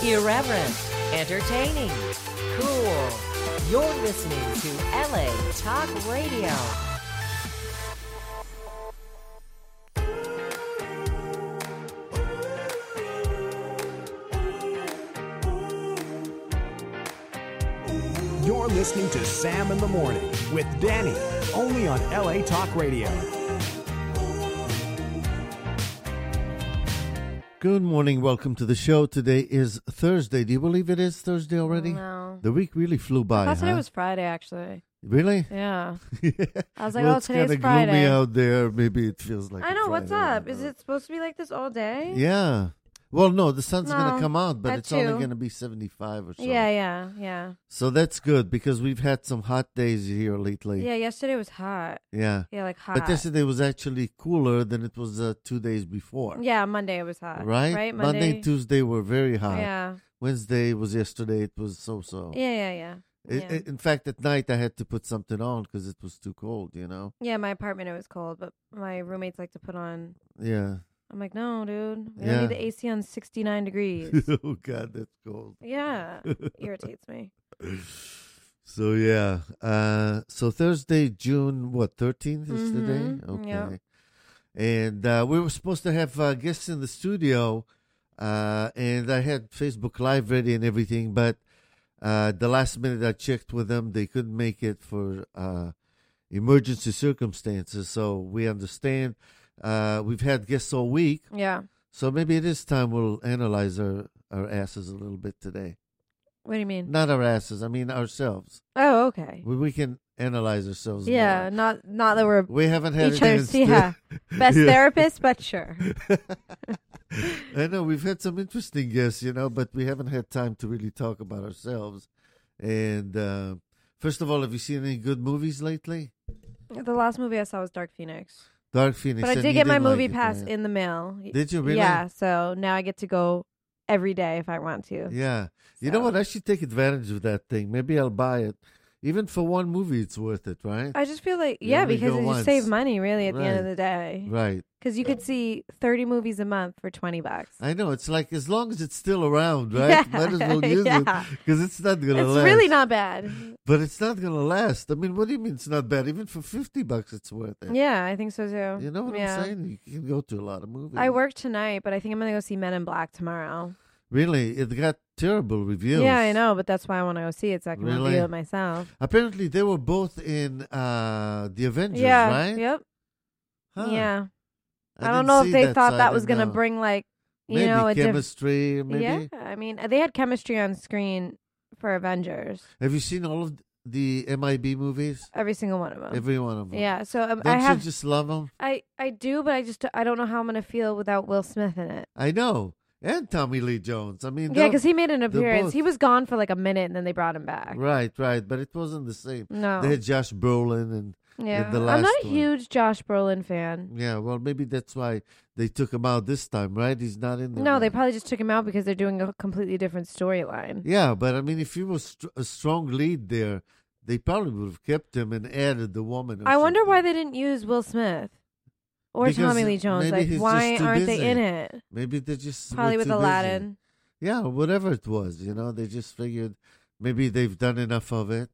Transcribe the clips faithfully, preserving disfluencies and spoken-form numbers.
Irreverent, entertaining, cool. You're listening to L A Talk Radio. You're listening to Sam in the Morning with Danny, only on L A Talk Radio. Good morning. Welcome to the show. Today is Thursday. Do you believe it is Thursday already? No. The week really flew by. I thought huh? today was Friday, actually. Really? Yeah. yeah. I was like, well, oh, it's today's kinda Friday. gloomy out there. Maybe it feels like I a know. What's Friday. up? Is it supposed to be like this all day? Yeah. Well, no, the sun's going No, to come out, but at it's only two. going to be seventy-five or so. Yeah, yeah, yeah. So that's good because we've had some hot days here lately. Yeah, yesterday was hot. Yeah. Yeah, like hot. But yesterday was actually cooler than it was uh, two days before. Yeah, Monday it was hot. Right? Right? Monday, Monday, and Tuesday were very hot. Yeah. Wednesday was yesterday. It was so-so. Yeah, yeah, yeah. I- Yeah. I- in fact, at night I had to put something on because it was too cold, you know? Yeah, my apartment, it was cold, but my roommates like to put on. Yeah. I'm like, no, dude. We Yeah. don't need the A C on sixty-nine degrees. Oh, God, that's cold. Yeah. Irritates me. So, yeah. Uh, so, Thursday, June, what, thirteenth is Mhm, today? Okay. yeah. And uh, we were supposed to have uh, guests in the studio, uh, and I had Facebook Live ready and everything, but uh, the last minute I checked with them, they couldn't make it for uh, emergency circumstances. So, we understand. Uh, we've had guests all week. Yeah. So maybe it is time we'll analyze our, our asses a little bit today. What do you mean? Not our asses, I mean ourselves. Oh, okay. We, we can analyze ourselves Yeah, more. not not that we're We haven't had each it other's yeah. best Yeah. therapist, but sure. I know, we've had some interesting guests, you know, but we haven't had time to really talk about ourselves. And uh, first of all, have you seen any good movies lately? The last movie I saw was Dark Phoenix. Dark Phoenix. But I and did you get my didn't like movie it, pass right? in the mail. Did you really? Yeah, so now I get to go every day if I want to. Yeah. You know So- what? I should take advantage of that thing. Maybe I'll buy it. Even for one movie, it's worth it, right? I just feel like, You yeah, only because go you once. save money really at the end of Right. the day. Right. Because you could see thirty movies a month for twenty bucks. I know. It's like as long as it's still around, right? Yeah. Might as well use Yeah. it because it's not going to It's last. really not bad. But it's not going to last. I mean, what do you mean it's not bad? Even for fifty bucks, it's worth it. Yeah, I think so too. You know what yeah. I'm saying? You can go to a lot of movies. I work tonight, but I think I'm going to go see Men in Black tomorrow. Really? It got terrible reviews. Yeah, I know, but that's why I want to go see it so I can Really? review it myself. Apparently, they were both in uh, The Avengers, yeah, right? yep. Huh. Yeah. I, didn't don't know if see they that, thought so I that was didn't going to know. bring, like, you maybe know, a diff- chemistry, maybe. Yeah, I mean, they had chemistry on screen for Avengers. Have you seen all of the M I B movies? Every single one of them. Every one of them. Yeah, so um, Don't I have, you just love them? I, I do, but I just, I don't know how I'm going to feel without Will Smith in it. I know. And Tommy Lee Jones. I mean, Yeah, they're- because he made an they're appearance. both- He was gone for like a minute, and then they brought him back. Right, right. But it wasn't the same. No. They had Josh Brolin and yeah. the I'm not last a one. huge Josh Brolin fan. yeah, well, maybe that's why they took him out this time, right? He's not in there. No, they now. probably just took him out because they're doing a completely different storyline. Yeah, but I mean, if he was str- a strong lead there, they probably would have kept him and added the woman. or I wonder something. why they didn't use Will Smith or Because Tommy Lee Jones. maybe Like, he's why just too aren't busy. they in it? Maybe they just Probably were with too busy. Aladdin. Yeah, whatever it was, you know, they just figured maybe they've done enough of it.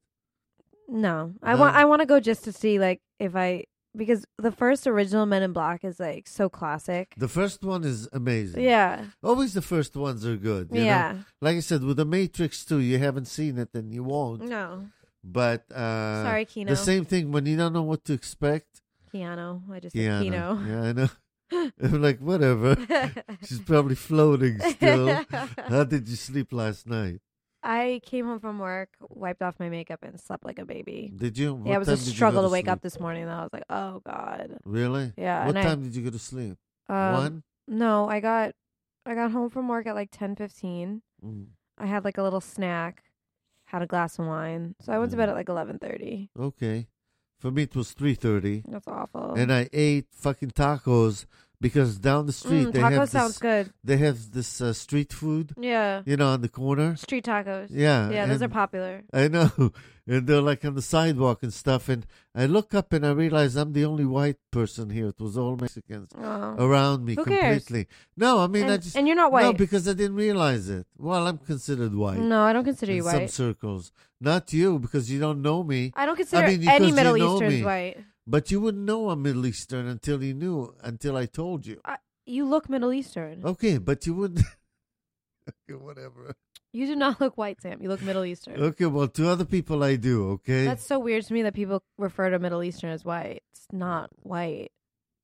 No, I No? want. I want to go just to see like if I because the first original Men in Black is like so classic. The first one is amazing. Yeah, Always the first ones are good. You yeah. know? Like I said, with The Matrix two, you haven't seen it and you won't. No, But uh, sorry, Kino. the same thing when you don't know what to expect. Keanu. I just Yeah, said Kino. yeah, I know. I'm like, whatever. She's probably floating still. How did you sleep last night? I came home from work, wiped off my makeup, and slept like a baby. Did you? What yeah, it was a time did you go struggle to wake sleep? up this morning. Though I was like, oh god. Really? Yeah. What and time did you go to sleep? I, um, One? No, I got I got home from work at like ten fifteen. Mm. I had like a little snack, had a glass of wine, so I went to Mm. bed at like eleven thirty. Okay. For me, it was three thirty. That's awful. And I ate fucking tacos because down the street Mm, they taco have sounds this, good. they have this uh, street food, Yeah. you know, on the corner. Street tacos. Yeah, Yeah, those are and- popular. I know, and they're like on the sidewalk and stuff. And I look up and I realize I'm the only white person here. It was all Mexicans Oh. around me Who cares? completely. No, I mean and, I just and you're not white. no because I didn't realize it. Well, I'm considered white No, I don't consider in you some white. circles. Not you because you don't know me. I don't consider mean, any because Middle you know Easterns me. white. But you wouldn't know I'm Middle Eastern until you knew, until I told you. I, you look Middle Eastern. Okay, but you wouldn't. Okay, whatever. You do not look white, Sam. You look Middle Eastern. Okay, well, to other people I do, okay? That's so weird to me that people refer to Middle Eastern as white. It's not white.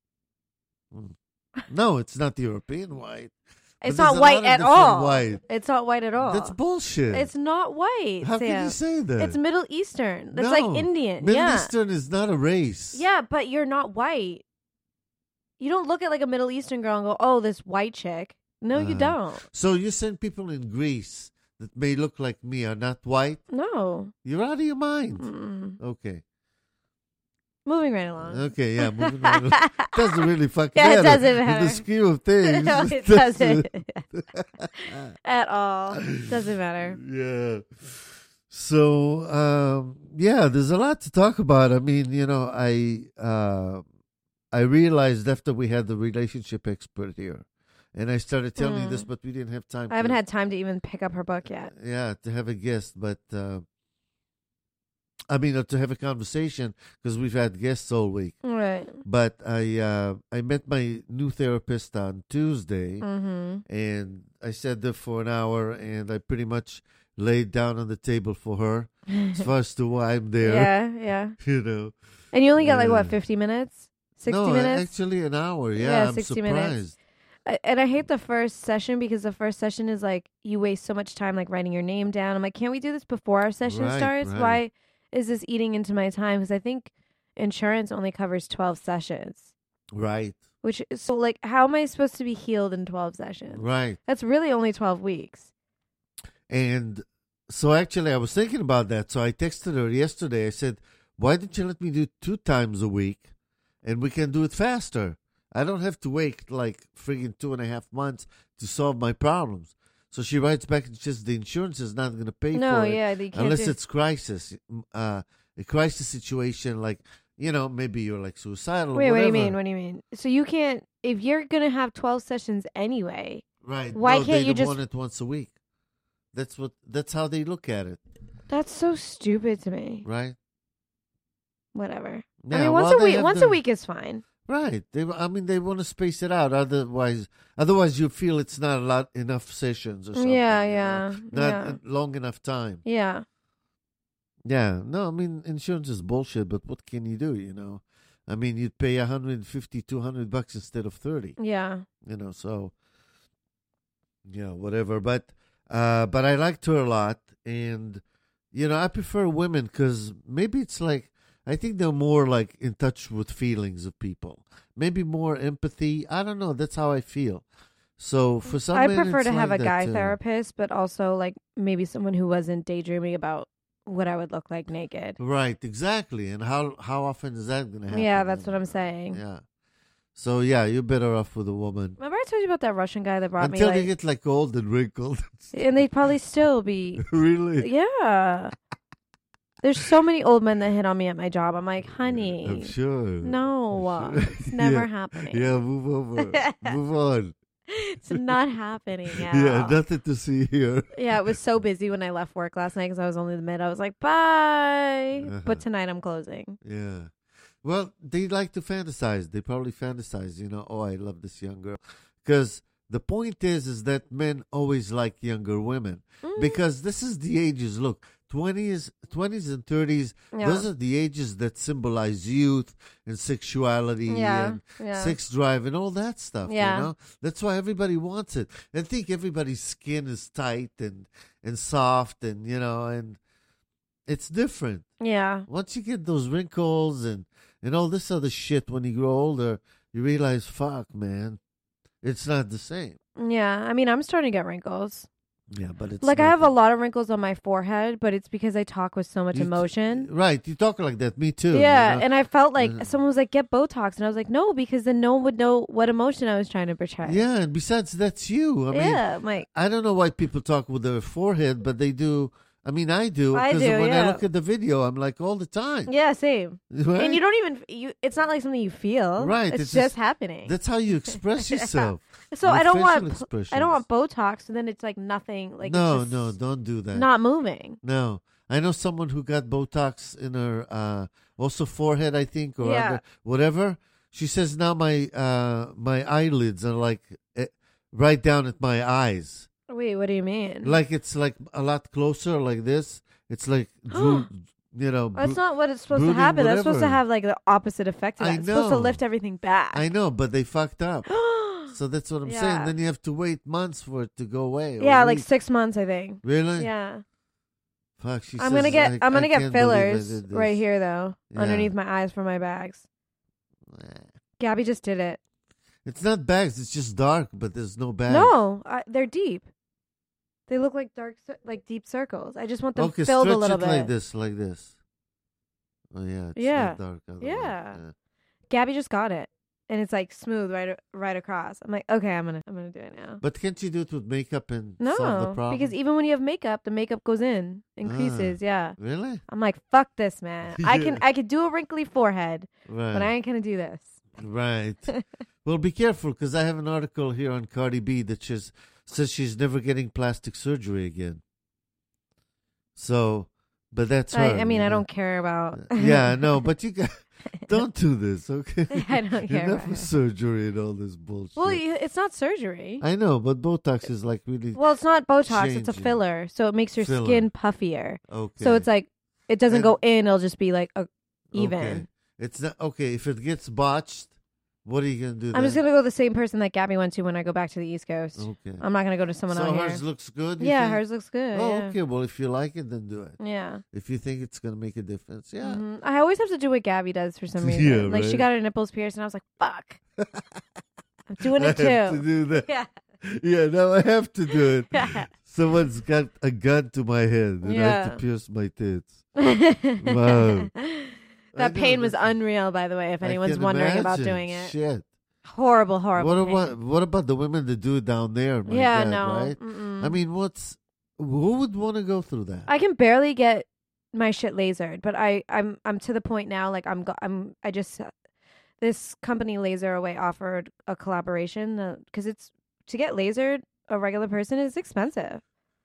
No, it's not the European white. But It's there's not a white lot of at different all. white. It's not white at all. That's bullshit. It's not white, How Sam. can you say that? It's Middle Eastern. That's No. like Indian. Middle yeah. Eastern is not a race. Yeah, but you're not white. You don't look at like a Middle Eastern girl and go, "Oh, this white chick." No, you Uh, don't. So you send people in Greece that may look like me are not white? No. You're out of your mind. Mm-mm. Okay. Moving right along. Okay, yeah. Moving on. Doesn't really fucking Yeah, it matter. doesn't In matter. the scheme of things. No, it doesn't at all. Doesn't matter. Yeah. So, um, yeah, there's a lot to talk about. I mean, you know, I uh, I realized after we had the relationship expert here, and I started telling you this, Mm. but we didn't have time. I haven't to, had time to even pick up her book yet. yeah, to have a guest, but uh, I mean, uh, to have a conversation because we've had guests all week. Right. But I uh, I met my new therapist on Tuesday, Mm-hmm. and I sat there for an hour, and I pretty much laid down on the table for her as far as to why I'm there. Yeah, yeah. You know, And you only got like Yeah. what, fifty minutes? Sixty no, minutes? actually an hour. Yeah, Yeah, I'm sixty surprised. minutes. I- And I hate the first session because the first session is like you waste so much time like writing your name down. I'm like, can't we do this before our session Right, starts? right. Why is this eating into my time? Because I think insurance only covers twelve sessions, Right, which is so like, how am I supposed to be healed in twelve sessions? right. That's really only twelve weeks. And so actually, I was thinking about that. So I texted her yesterday. I said, "Why didn't you let me do two times a week, and we can do it faster? I don't have to wait like friggin' two and a half months to solve my problems." So she writes back and says, "The insurance is not going to pay No, for it yeah, you can't unless do- it's crisis, uh, a crisis situation. Like you know, maybe you're like suicidal. Wait, or what do you whatever. mean? What do you mean? So you can't, if you're going to have twelve sessions anyway, Right? Why no, can't they you just- want it once a week? That's what. That's how they look at it, that's so stupid to me. right? Whatever. Yeah, I mean, once well, a they week, have once the- a week is fine. Right. They, I mean, they want to space it out. Otherwise, otherwise you feel it's not a lot enough sessions or something. Yeah, you know? yeah, Not yeah. a long enough time. Yeah. Yeah. No, I mean, insurance is bullshit, but what can you do, you know? I mean, you'd pay one hundred fifty, two hundred bucks instead of thirty, Yeah. you know, so, yeah, whatever. But, uh, but I liked her a lot. And, you know, I prefer women because maybe it's like, I think they're more like in touch with feelings of people. Maybe more empathy. I don't know. That's how I feel. So for some I men, prefer it's to have like a guy that, too. therapist, but also like maybe someone who wasn't daydreaming about what I would look like naked. Right, exactly. And how how often is that going to happen? Yeah, that's what I'm saying. Yeah. So yeah, you're better off with a woman Remember I told you about that Russian guy that brought until me you like, get like old and wrinkled. and they'd probably still be, Really? yeah. There's so many old men that hit on me at my job. I'm like, honey, I'm sure. no, I'm sure. it's never Yeah. happening. Yeah, move over. Move on. It's not happening. Yeah. Yeah, nothing to see here. Yeah, it was so busy when I left work last night because I was only the mid. I was like, bye. Uh-huh. But tonight I'm closing. Yeah. Well, they like to fantasize. They probably fantasize, you know, oh, I love this young girl. Because the point is, is that men always like younger women. Mm. Because this is the ages. Look, twenties, twenties and thirties, Yeah. those are the ages that symbolize youth and sexuality Yeah, and yeah. sex drive and all that stuff, Yeah. you know? That's why everybody wants it. And think everybody's skin is tight and, and soft and, you know, and it's different. Yeah. Once you get those wrinkles and, and all this other shit when you grow older, you realize, fuck, man, it's not the same. Yeah. I mean, I'm starting to get wrinkles. Yeah, but it's Like I have a nothing. lot of wrinkles on my forehead, but it's because I talk with so much You t- emotion. Right, you talk like that. Me too. Yeah, you know? and I felt like Yeah. someone was like, "Get Botox," and I was like, "No," because then no one would know what emotion I was trying to portray. Yeah, and besides, that's you. I mean, yeah, I'm like, I don't know why people talk with their forehead, but they do. I mean, I do. I Because do, when I yeah. look at the video, I'm like all the time. yeah, same. Right? And you don't even you. It's not like something you feel. Right, It's, it's just, just- happening. That's how you express Yeah. yourself. So With I don't want. facial pl- I don't want expressions. Botox, so then it's like nothing. Like no, it's just no, don't do that. not moving. No, I know someone who got Botox in her uh, also forehead, I think, or Yeah. under, whatever. She says now my uh, my eyelids are like eh, right down at my eyes, Wait, what do you mean? like it's like a lot closer, like this. It's like drool, you know. That's bro- not what it's supposed to brooding, happen. That's supposed to whatever. have like the opposite effect of I that. It's supposed to know. lift everything back. I know, but they fucked up. So that's what I'm Yeah. saying. Then you have to wait months for it to go away. or yeah, like weeks. six months, I think. Really? Yeah. Fuck. She I'm says, gonna get I, I'm gonna I get can't believe I fillers did this. right here though, Yeah. underneath my eyes for my bags. Gabby just did it. It's not bags. It's just dark, but there's no bags. No, I, they're deep. They look like dark, cir- like deep circles. I just want them Okay, filled stretch a little it bit. like this, like this. Oh yeah, it's Yeah. not dark. otherwise. Yeah. Gabby just got it, and it's like smooth right a- right across. I'm like, okay, I'm gonna I'm gonna do it now. But can't you do it with makeup and solve the No, problem? because even when you have makeup, the makeup goes in, Ah. increases. Yeah, Really? I'm like, fuck this, man. I can Yeah. I could do a wrinkly forehead, Right. but I ain't gonna do this. Right. Well, be careful because I have an article here on Cardi B that she's, says she's never getting plastic surgery again. So, but that's her. I, I mean, you I know. don't care about. Yeah, no, but you got, don't do this, okay? I don't care Enough about of it. surgery and all this bullshit. Well, you, it's not surgery. I know, but Botox is like really Well, it's not Botox. It's a changing. filler, so it makes your Filler. skin puffier. okay. So it's like it doesn't And- go in; it'll just be like a, even. Okay. It's not okay if it gets botched. What are you gonna do? I'm just then? gonna go the same person that Gabby went to when I go back to the East Coast. Okay. I'm not gonna go to someone so out hers here. looks good. you Yeah, think? hers looks good. Oh, yeah. okay. Well, if you like it, then do it. Yeah. If you think it's gonna make a difference, yeah. Mhm. I always have to do what Gabby does for some reason. Yeah, like she right. got her nipples pierced, and I was like, "Fuck, I'm doing I it have to too." do that. Yeah. Yeah, no, I have to do it. Yeah. Someone's got a gun to my head, and I have Yeah. to pierce my tits. Wow. I That know, pain was that's- unreal, by the way. If I anyone's can wondering about imagine. doing it, Shit. horrible, horrible. What pain. about what about the women that do it down there? My Yeah, God, no. right? Mm-mm. I mean, what's who would want to go through that? I can barely get my shit lasered, but I I'm I'm to the point now. Like I'm go- I'm I just this company Laser Away offered a collaboration because it's to get lasered. A regular person is expensive.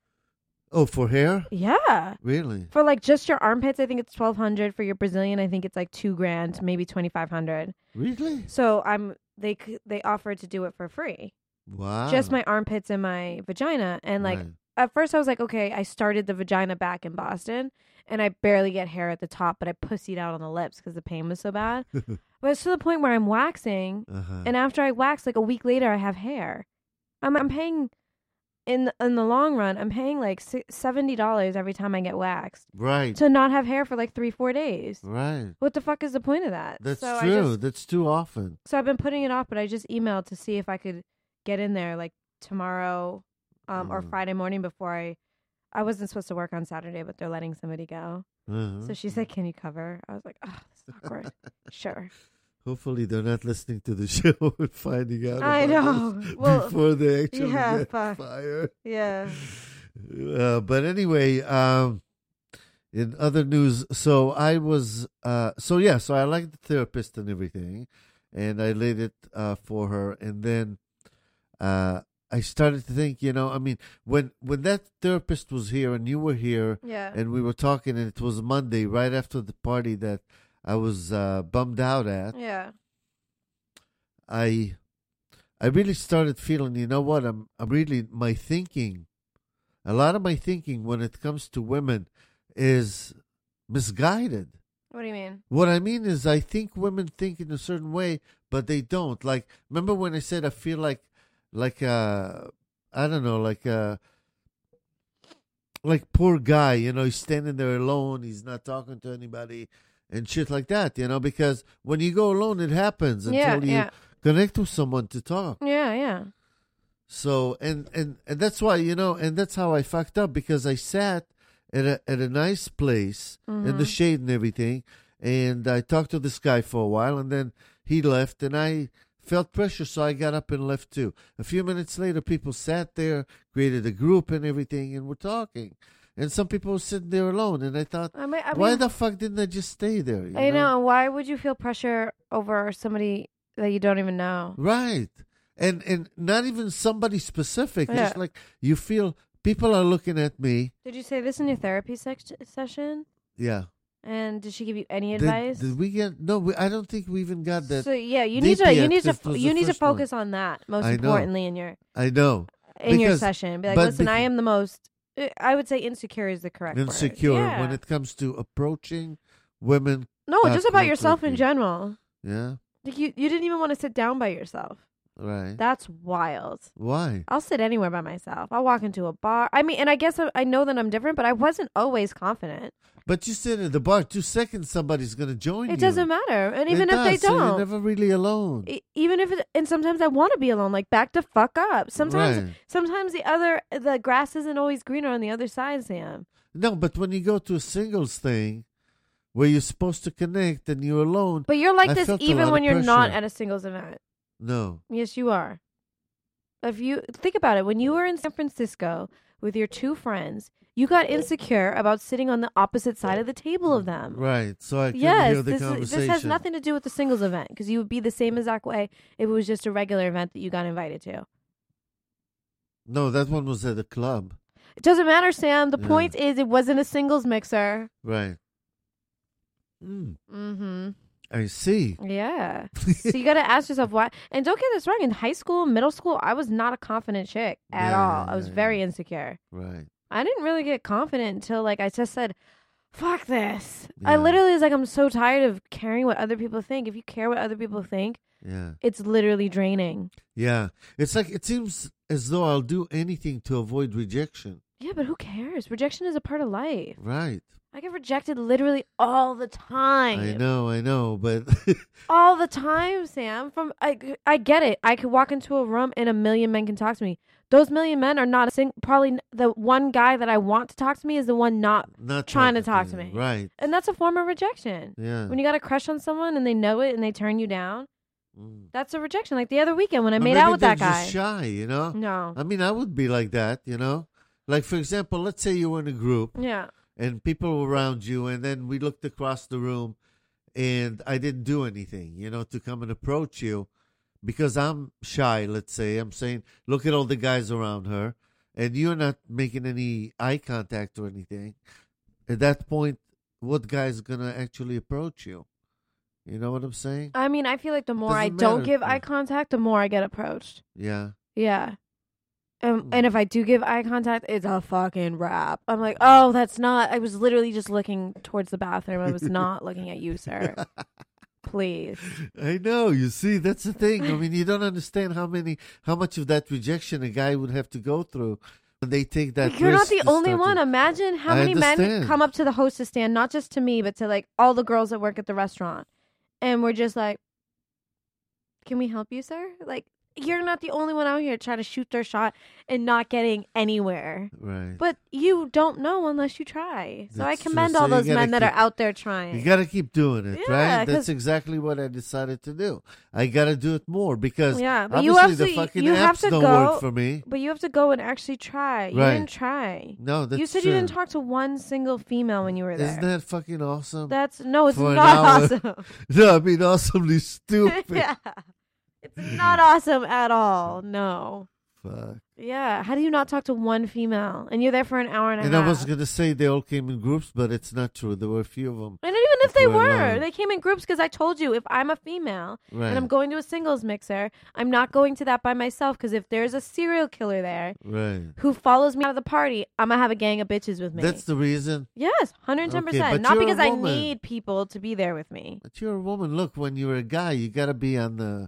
Oh, for hair? Yeah, Really? for like just your armpits, I think it's twelve hundred. For your Brazilian, I think it's like two grand, maybe twenty five hundred. Really? So I'm they c- they offered to do it for free, Wow. just my armpits and my vagina, and like. Right. At first, I was like, okay, I started the vagina back in Boston, and I barely get hair at the top, but I pussied out on the lips because the pain was so bad. But it's to the point where I'm waxing, Uh-huh. and after I wax, like a week later, I have hair. I'm I'm paying in the, in the long run, I'm paying like si- seventy dollars every time I get waxed Right. to not have hair for like three four days. Right. What the fuck is the point of that? That's so I true. just- That's too often. so I've been putting it off, but I just emailed to see if I could get in there like tomorrow um, or Mhm. Friday morning before I. I wasn't supposed to work on Saturday, but they're letting somebody go. Uh-huh. So she said, "Can you cover?" I was like, "Oh, this is awkward." Sure. Hopefully they're not listening to the show and finding out I about know. this Well, before they actually yeah, get fuck. fired. Yeah. Uh, but anyway, um, in other news, so I was, uh, so yeah, so I liked the therapist and everything, and I laid it uh, for her, and then uh, I started to think, you know, I mean, when when that therapist was here and you were here, Yeah. and we were talking, and it was Monday, right after the party that I was uh, bummed out at. Yeah. I, I really started feeling, you know what? I'm, I'm really my thinking. A lot of my thinking when it comes to women is misguided. What do you mean? What I mean is, I think women think in a certain way, but they don't. Like, remember when I said I feel like, like uh, I don't know, like uh, like poor guy. You know, he's standing there alone. He's not talking to anybody and shit like that. You know, because when you go alone, it happens until Yeah, you yeah. connect with someone to talk. Yeah, yeah. So and, and and that's why, you know, and that's how I fucked up, because I sat at a at a nice place Mm-hmm. in the shade and everything, and I talked to this guy for a while, and then he left, and I felt pressure, so I got up and left too. A few minutes later, people sat there, created a group and everything, and were talking. And some people were sitting there alone, and I thought, I mean, I why mean, the fuck didn't I just stay there? you I know. Why would you feel pressure over somebody that you don't even know? Right. And and not even somebody specific. Yeah. Just like you feel people are looking at me. Did you say this in your therapy sec- session? Yeah. And did she give you any Did, advice? did we get no? We, I don't think we even got that. So yeah, you deep need to you yet, need to 'cause it was you the need to first one. focus on that most I know. importantly in your I know. in your Because- session. Be like, but listen, bec- I am the most. I would say insecure is the correct word. Insecure Yeah. when it comes to approaching women. no, uh, just about yourself in quickly. general. Yeah. Like you, you didn't even want to sit down by yourself. Right. That's wild. Why? I'll sit anywhere by myself. I'll walk into a bar. I mean, and I guess I, I know that I'm different, but I wasn't always confident. But you sit in the bar two seconds, somebody's gonna join you. It doesn't matter, and It even if they does, so you're don't, never really alone. E- even if it, and sometimes I want to be alone. Like back the fuck up. Sometimes, Right. sometimes the other, the grass isn't always greener on the other side, Sam. No, but when you go to a singles thing where you're supposed to connect and you're alone, But you're like I this felt a even lot when of you're not pressure. at a singles event. no. Yes, you are. If you think about it, when you were in San Francisco with your two friends, you got insecure about sitting on the opposite side of the table of them. Right. So I couldn't Yes, hear the this, is, conversation. this has nothing to do with the singles event because you would be the same exact way if it was just a regular event that you got invited to. No, that one was at a club. It doesn't matter, Sam. The Yeah. point is it wasn't a singles mixer. Right. Mm, Mm-hmm. I see. Yeah. So you got to ask yourself why. And don't get this wrong. In high school, middle school, I was not a confident chick at Yeah, all. yeah, I was yeah, very yeah. insecure. Right. I didn't really get confident until like I just said, fuck this. I Yeah. literally was like, I'm so tired of caring what other people think. If you care what other people think, Yeah. it's literally draining. Yeah. It's like it seems as though I'll do anything to avoid rejection. Yeah, but who cares? Rejection is a part of life. Right. I get rejected literally all the time. I know, I know, but All the time, Sam. From I, I get it. I could walk into a room and a million men can talk to me. Those million men are not a sing. Probably n- the one guy that I want to talk to me is the one not not trying to talking talk to you. me. Right. And that's a form of rejection. Yeah. When you got a crush on someone and they know it and they turn you down, Mm. that's a rejection. Like the other weekend when I Or made maybe out with that they're guy. just shy, you know? No. I mean, I would be like that, you know? Like, for example, let's say you were in a group Yeah. and people were around you, and then we looked across the room and I didn't do anything, you know, to come and approach you because I'm shy, let's say. I'm saying, look at all the guys around her, and you're not making any eye contact or anything. At that point, what guy's going to actually approach you? You know what I'm saying? I mean, I feel like the more I Doesn't don't matter. give eye contact, the more I get approached. Yeah. Yeah. Um, Mm. and if I do give eye contact, it's a fucking wrap. I'm like, oh, that's not. I was literally just looking towards the bathroom. I was not looking at you, sir. Please. I know. You see, that's the thing. I mean, you don't understand how many, how much of that rejection a guy would have to go through when they take that. But you're not risk the to only start one. to- Imagine how I many men understand. come up to the hostess stand, not just to me, but to like all the girls that work at the restaurant, and we're just like, "Can we help you, sir?" Like, you're not the only one out here trying to shoot their shot and not getting anywhere. Right. But you don't know unless you try. So I That's true. commend So all you those gotta men that are keep- out there trying. You got to keep doing it, Yeah, right? 'cause- That's exactly what I decided to do. I got to do it more because Yeah, but you obviously have the to- fucking you have apps to don't go- work for me. But you have to go and actually try. You Right. didn't try. No, that's you said true. you didn't talk to one single female when you were there. Isn't that fucking awesome? That's no, it's For an not hour. awesome. No, I mean awesomely stupid. Yeah. It's not awesome at all. No. Fuck. Yeah. How do you not talk to one female? And you're there for an hour and a And half. I was gonna say they all came in groups, but it's not true. There were a few of them. and even if they We're were, alone. they came in groups because I told you if I'm a female Right. and I'm going to a singles mixer, I'm not going to that by myself because if there's a serial killer there Right. who follows me out of the party, I'm going to have a gang of bitches with me. That's the reason. Yes, one hundred ten percent. Okay, but Not you're a because I woman. need people to be there with me. But you're a woman. Look, when you're a guy, you gotta be on the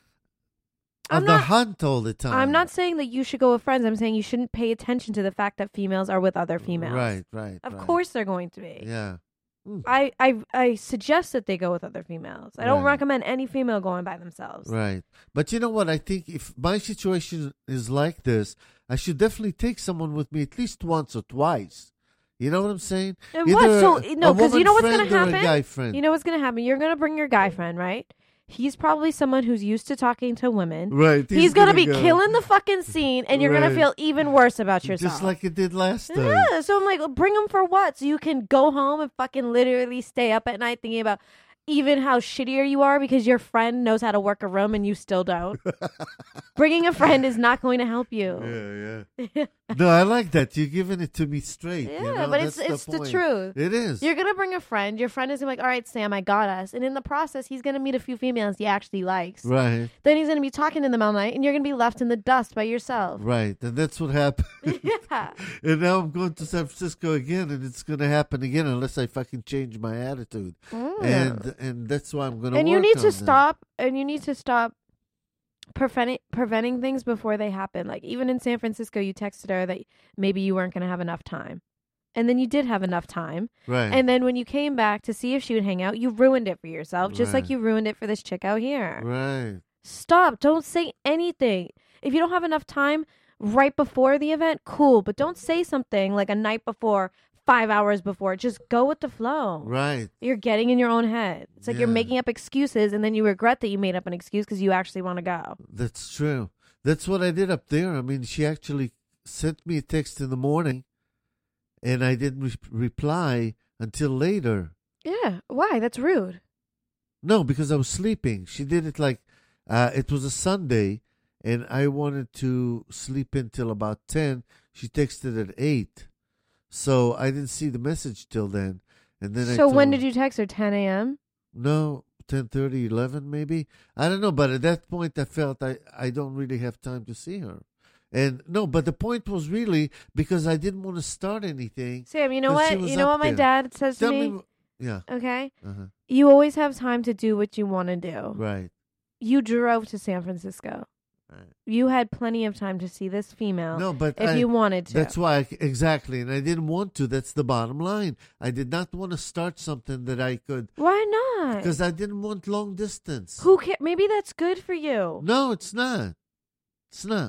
on I'm the not- hunt all the time. I'm not saying that you should go with friends. I'm saying you shouldn't pay attention to the fact that females are with other females. Right, right. Of right. course they're going to be. Yeah. Mm. I, I I suggest that they go with other females. I don't Right. recommend any female going by themselves. Right. But you know what? I think if my situation is like this, I should definitely take someone with me at least once or twice. You know what I'm saying? And Either what? So a- no, a because you woman know what's gonna friend or a happen. guy friend. You know what's gonna happen. You're gonna bring your guy friend, right? He's probably someone who's used to talking to women. Right. He's, gonna, be go. killing the fucking scene, and you're gonna Right. feel even worse about yourself. Just like it did last time. Yeah, so I'm like, well, bring him for what? So you can go home and fucking literally stay up at night thinking about even how shittier you are because your friend knows how to work a room and you still don't. Bringing a friend is not going to help you. Yeah, yeah. No, I like that. You're giving it to me straight. Yeah, you know? but it's That's it's the point. truth. It is. You're gonna bring a friend. Your friend is gonna be like, all right, Sam, I got us. And in the process, he's gonna meet a few females he actually likes. Right, Then he's gonna be talking to them all night, and you're gonna be left in the dust by yourself. right. And that's what happened. Yeah. And now I'm going to San Francisco again, and it's going to happen again unless I fucking change my attitude. Mm. And and that's why I'm going to And you work need on to that. stop. And you need to stop preventing preventing things before they happen. Like even in San Francisco, you texted her that maybe you weren't gonna have enough time. And then you did have enough time. Right. And then when you came back to see if she would hang out, you ruined it for yourself, just like Right. you ruined it for this chick out here. Right. Stop. Don't say anything. If you don't have enough time right before the event, cool. But don't say something like a night before, five hours before. Just go with the flow. Right. You're getting in your own head. It's like you're Yeah. making up excuses, and then you regret that you made up an excuse because you actually want to go. That's true. That's what I did up there. I mean, she actually sent me a text in the morning, and I didn't re- reply until later. Yeah. Why? That's rude. No, because I was sleeping. She did it like uh, it was a Sunday, and I wanted to sleep until about ten. She texted at eight. So I didn't see the message till then. And then I So when told- did you text her? ten a.m.? No, ten thirty, eleven maybe. I don't know, but at that point I felt I, I don't really have time to see her. And no, but the point was really because I didn't want to start anything. Sam, you know 'Cause she what? was You know up what my there. dad says Tell to me? me, wh- yeah, Okay? uh-huh. You always have time to do what you want to do. Right, You drove to San Francisco. right. You had plenty of time to see this female No, but if I, you wanted to. that's why, I, exactly, and I didn't want to. That's the bottom line. I did not want to start something that I could, Why not? because I didn't want long distance. Who ca- Maybe that's good for you. No, it's not. It's not.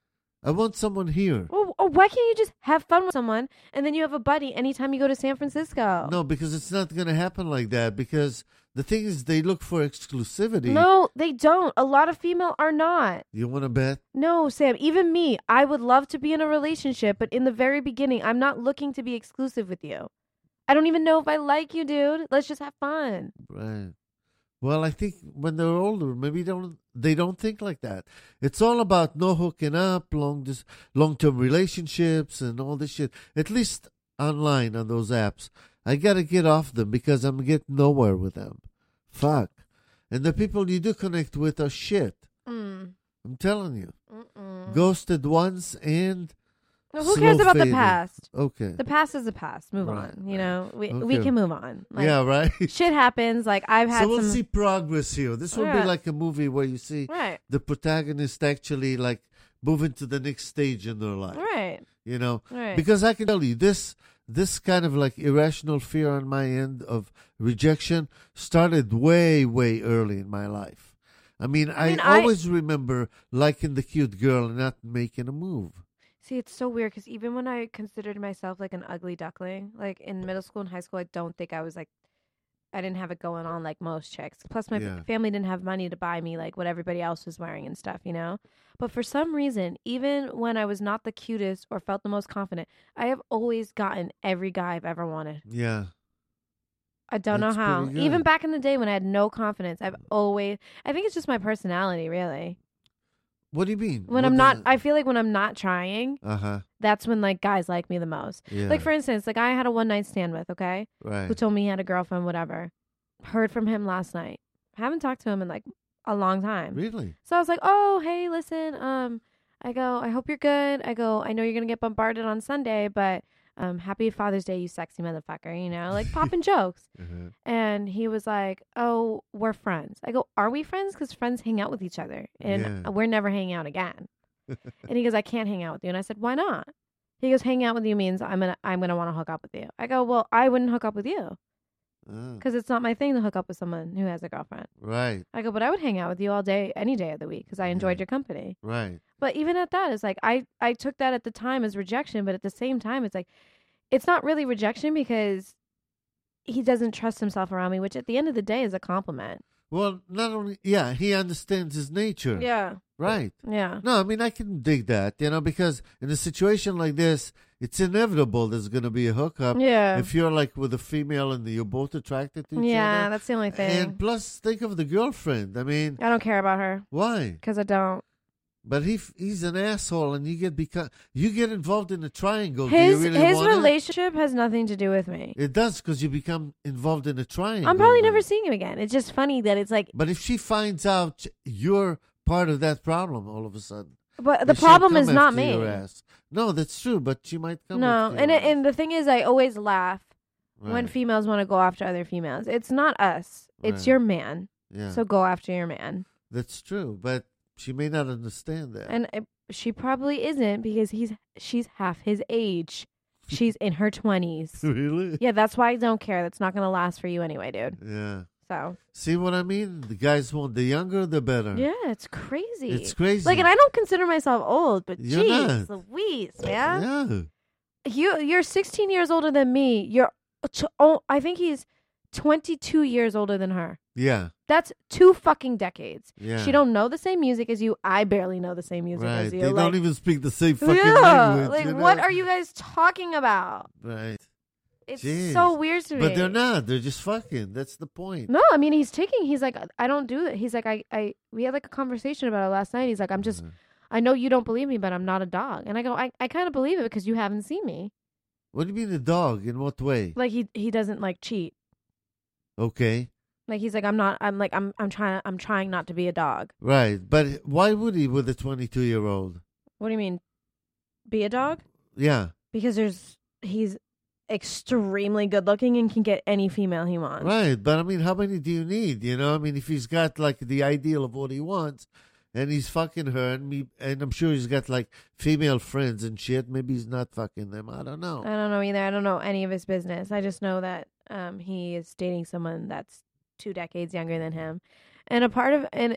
I want someone here. Well, oh, why can't you just have fun with someone and then you have a buddy anytime you go to San Francisco? No, because it's not going to happen like that. Because the thing is, they look for exclusivity. No, they don't. A lot of female are not. You want to bet? No, Sam, even me, I would love to be in a relationship, but in the very beginning, I'm not looking to be exclusive with you. I don't even know if I like you, dude. Let's just have fun. Right. Well, I think when they're older, maybe they don't they don't think like that. It's all about no hooking up, long this long term relationships, and all this shit. At least online on those apps, I gotta get off them because I'm getting nowhere with them. Fuck. And the people you do connect with are shit. Mm. I'm telling you. Mm-mm. Ghosted once and Well, who cares slow about the faded. past? Okay. The past is the past. Move Right, on. You right. know, we we Okay. can move on. Like, yeah, right. shit happens. Like I've had So we'll some. see progress here. This will Yeah. be like a movie where you see Right. the protagonist actually like moving to the next stage in their life. Right. You know, Right. because I can tell you this this kind of like irrational fear on my end of rejection started way way early in my life. I mean, I, I mean, I- always remember liking the cute girl and not making a move. See, it's so weird because even when I considered myself like an ugly duckling, like in middle school and high school, I don't think I was like, I didn't have it going on like most chicks. Plus, my f- Yeah. family didn't have money to buy me like what everybody else was wearing and stuff, you know? But for some reason, even when I was not the cutest or felt the most confident, I have always gotten every guy I've ever wanted. Yeah. I don't That's know how. pretty Even good. back in the day when I had no confidence, I've always, I think it's just my personality, really. What do you mean? When What I'm not, the- I feel like when I'm not trying, uh-huh. that's when like guys like me the most. Yeah. Like for instance, like I had a one night stand with, okay, right. who told me he had a girlfriend, whatever. Heard from him last night. Haven't talked to him in like a long time. Really? So I was like, oh, hey, listen, um, I go, I hope you're good. I go, I know you're gonna get bombarded on Sunday, but um, happy Father's Day, you sexy motherfucker. You know, like popping jokes. Uh-huh. And he was like, oh, we're friends. I go, are we friends? Because friends hang out with each other, and Yeah. we're never hanging out again. And he goes, I can't hang out with you. And I said, why not? He goes, hang out with you means I'm gonna I'm gonna want to hook up with you. I go, well, I wouldn't hook up with you. Ah, because it's not my thing to hook up with someone who has a girlfriend. right, I go, but I would hang out with you all day, any day of the week, because I enjoyed Yeah. your company. right. But even at that, it's like I, I took that at the time as rejection, but at the same time, it's like it's not really rejection because he doesn't trust himself around me, which at the end of the day is a compliment. Well, not only, yeah, he understands his nature. Yeah. Right. Yeah. No, I mean, I can dig that, you know, because in a situation like this, it's inevitable there's going to be a hookup. Yeah. If you're like with a female and you're both attracted to each Yeah, other. that's the only thing. And plus, think of the girlfriend. I mean, I don't care about her why? because I don't. But he he's an asshole, and you get become you get involved in a triangle. His Do you really his want it? relationship has nothing to do with me. It does, because you become involved in a triangle. I'm probably then. never seeing him again. It's just funny that it's like, But if she finds out you're part of that problem, all of a sudden, but the then she'll problem come is not after me. your ass. No, that's true, but she might come. No, after and your it, and the thing is, I always laugh ass. when Right. females want to go after other females. It's not us. It's Right. your man. Yeah, So go after your man. that's true, but she may not understand that. And it, she probably isn't because he's she's half his age. She's in her twenties. Really? Yeah, that's why I don't care. That's not gonna last for you anyway, dude. Yeah. So See what I mean? The guys want the younger, the better. yeah, it's crazy. It's crazy. Like, and I don't consider myself old, but You're jeez, not. Louise, man. Yeah. You you're sixteen years older than me. You're t- oh, I think he's twenty-two years older than her. Yeah. That's two fucking decades. Yeah. She don't know the same music as you. I barely know the same music Right. as you. They like, don't even speak the same fucking yeah, language. like you know? what are you guys talking about? Right. It's Jeez. so weird to me. But they're not. They're just fucking. That's the point. No, I mean he's taking. He's like, I don't do that. He's like, I, I. We had like a conversation about it last night. He's like, I'm just. Uh-huh. I know you don't believe me, but I'm not a dog. And I go, I, I kind of believe it because you haven't seen me. What do you mean a dog? In what way? Like he he doesn't like cheat. Okay. Like he's like, I'm not. I'm like, I'm I'm trying. I'm trying not to be a dog. Right. But why would he with a twenty-two year old? What do you mean? Be a dog? Yeah. Because there's he's extremely good looking and can get any female he wants. Right. But I mean, how many do you need? You know, I mean, if he's got like the ideal of what he wants and he's fucking her, and, me, and I'm sure he's got like female friends and shit, maybe he's not fucking them. I don't know. I don't know either. I don't know any of his business. I just know that um, he is dating someone that's two decades younger than him. And a part of, and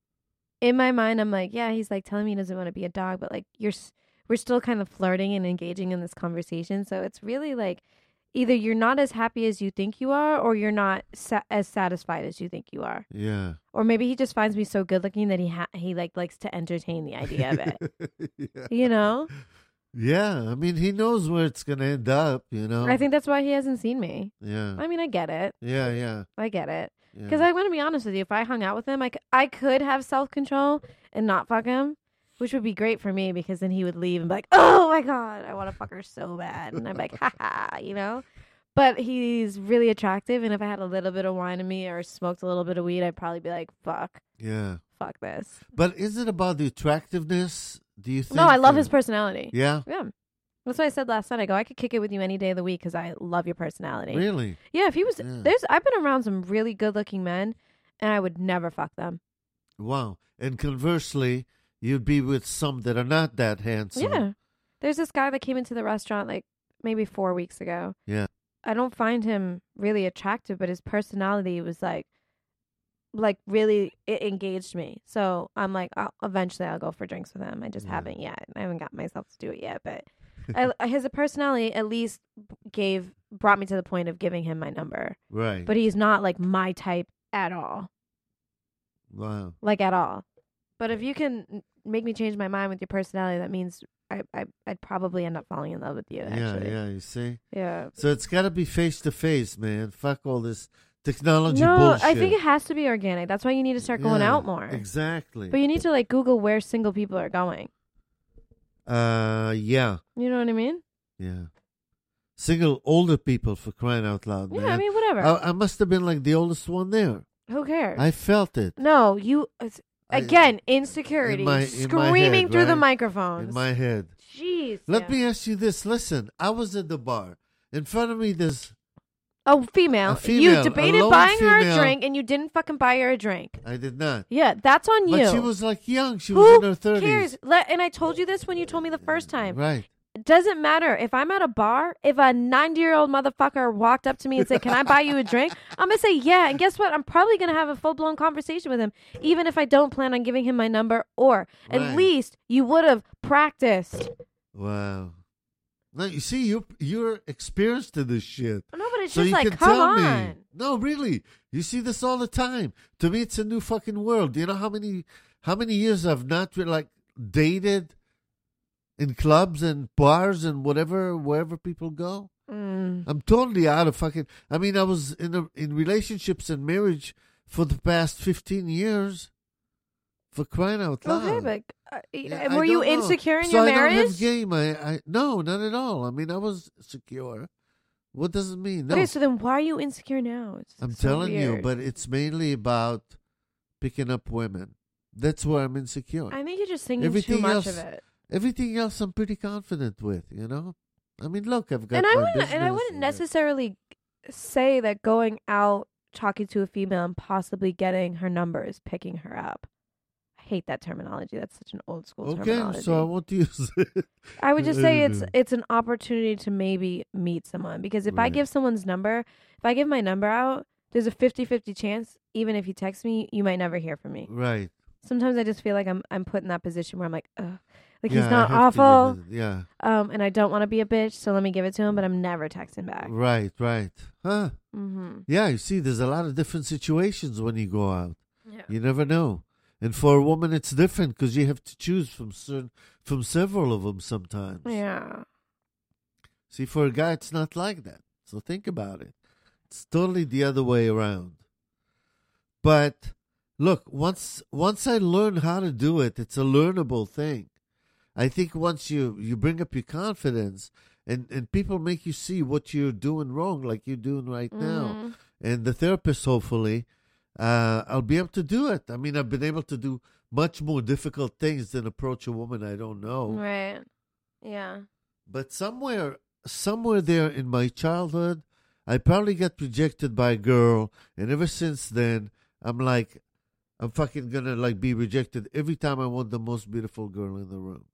in my mind, I'm like, yeah, he's like telling me he doesn't want to be a dog, but like you're, s- we're still kind of flirting and engaging in this conversation. So it's really like either you're not as happy as you think you are, or you're not sa- as satisfied as you think you are. Yeah. Or maybe he just finds me so good looking that he ha- he like likes to entertain the idea of it. yeah. You know? Yeah. I mean, he knows where it's going to end up, you know? I think that's why he hasn't seen me. Yeah. I mean, I get it. Yeah, yeah. I get it. yeah. Because I'm going to be honest with you. If I hung out with him, I, c- I could have self-control and not fuck him, which would be great for me because then he would leave and be like, oh, my God, I want to fuck her so bad. And I'm like, ha ha, you know? But he's really attractive. And if I had a little bit of wine in me or smoked a little bit of weed, I'd probably be like, fuck, Yeah. fuck this. But is it about the attractiveness? Do you think? No, I love or- his personality. Yeah. Yeah. That's what I said last night. I go, I could kick it with you any day of the week because I love your personality. Really? Yeah, if he was, Yeah. there's, I've been around some really good looking men and I would never fuck them. Wow. And conversely, you'd be with some that are not that handsome. Yeah. There's this guy that came into the restaurant like maybe four weeks ago. Yeah. I don't find him really attractive, but his personality was like, like really, it engaged me. So I'm like, I'll, eventually I'll go for drinks with him. I just Yeah. haven't yet. I haven't got myself to do it yet, but I, his personality at least gave, brought me to the point of giving him my number. Right. But he's not like my type at all. Wow. Like at all. But if you can n- make me change my mind with your personality, that means I, I I'd probably end up falling in love with you. Yeah, Actually, yeah, you see? yeah. So it's got to be face to face, man. Fuck all this technology No, bullshit. I think it has to be organic. That's why you need to start going Yeah, out more. Exactly. But you need to like Google where single people are going. uh, yeah, You know what I mean? yeah. Single older people, for crying out loud, Yeah, man. I mean whatever. I, I must have been like the oldest one there. Who cares? I felt it. no, you it's, I- again insecurity in my- in my screaming head, through the right? microphones. In my head. Jeez. Let yeah. me ask you this. Listen, I was at the bar. In front of me, there's... Oh, female. A female, You a debated lone buying her a female. drink and you didn't fucking buy her a drink. I did not. Yeah, that's on you. But she was like young. She was Who in her thirties. cares? Let, and I told you this when you told me the first time. Right. doesn't matter if I'm at a bar. If a ninety-year-old motherfucker walked up to me and said, "Can I buy you a drink?" I'm gonna say yeah. And guess what? I'm probably gonna have a full-blown conversation with him, even if I don't plan on giving him my number. Or at Right. least you would have practiced. Wow. No, you see, you you're experienced in this shit. No, but it's So just you like, can come tell on. me. No, really. You see this all the time. To me, it's a new fucking world. You know how many how many years I've not re- like dated in clubs and bars and whatever, wherever people go. Mm. I'm totally out of fucking. I mean, I was in a, in relationships and marriage for the past fifteen years. For crying out loud. Okay, but uh, Yeah, I were you don't know. insecure in so your I marriage? don't have game. I, I no, not at all. I mean, I was secure. What does it mean? No, Okay, so then why are you insecure now? It's I'm so telling you, weird. but it's mainly about picking up women. That's where I'm insecure. I think you're just thinking Everything too much else- of it. Everything else, I'm pretty confident with. You know, I mean, look, I've got And I my wouldn't, and I business wouldn't and- necessarily say that going out talking to a female and possibly getting her number is picking her up. I hate that terminology. That's such an old school Okay, terminology. so I won't use it. I would just I say don't it's know. it's an opportunity to maybe meet someone, because if I Right. give someone's number, if I give my number out, there's a fifty-fifty chance, even if you text me, you might never hear from me. Right. Sometimes I just feel like I'm I'm put in that position where I'm like, ugh, like Yeah, he's I not have to awful, give it- Yeah. um, and I don't want to be a bitch, so let me give it to him, but I'm never texting back. Right. Right. Huh. Mm-hmm. Yeah. You see, there's a lot of different situations when you go out. Yeah. You never know. And for a woman, it's different because you have to choose from certain, from several of them sometimes. Yeah. See, for a guy, it's not like that. So think about it. It's totally the other way around. But look, once once I learn how to do it, it's a learnable thing. I think once you, you bring up your confidence and, and people make you see what you're doing wrong, like you're doing right now, Mhm. and the therapist, hopefully, uh, I'll be able to do it. I mean, I've been able to do much more difficult things than approach a woman I don't know. Right. Yeah. But somewhere, somewhere there in my childhood, I probably got rejected by a girl, and ever since then, I'm like, I'm fucking gonna like be rejected every time I want the most beautiful girl in the room.